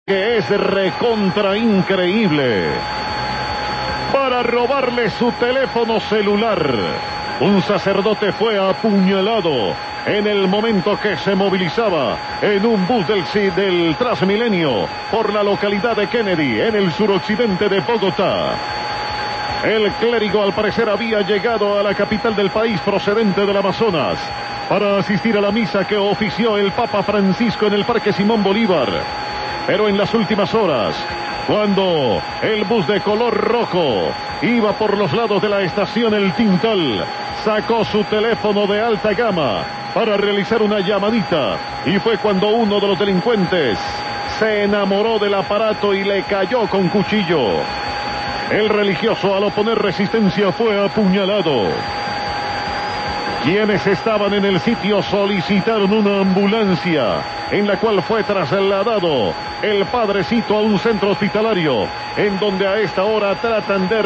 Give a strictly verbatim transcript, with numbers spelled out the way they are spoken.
que es recontra increíble. Para robarle su teléfono celular, un sacerdote fue apuñalado en el momento que se movilizaba en un bus del, del Transmilenio por la localidad de Kennedy, en el suroccidente de Bogotá. El clérigo al parecer había llegado a la capital del país procedente del Amazonas para asistir a la misa que ofició el Papa Francisco en el Parque Simón Bolívar. Pero en las últimas horas, cuando el bus de color rojo iba por los lados de la estación El Tintal, sacó su teléfono de alta gama para realizar una llamadita, y fue cuando uno de los delincuentes se enamoró del aparato y le cayó con cuchillo. El religioso, al oponer resistencia, fue apuñalado. Quienes estaban en el sitio solicitaron una ambulancia, en la cual fue trasladado el padrecito a un centro hospitalario, en donde a esta hora tratan de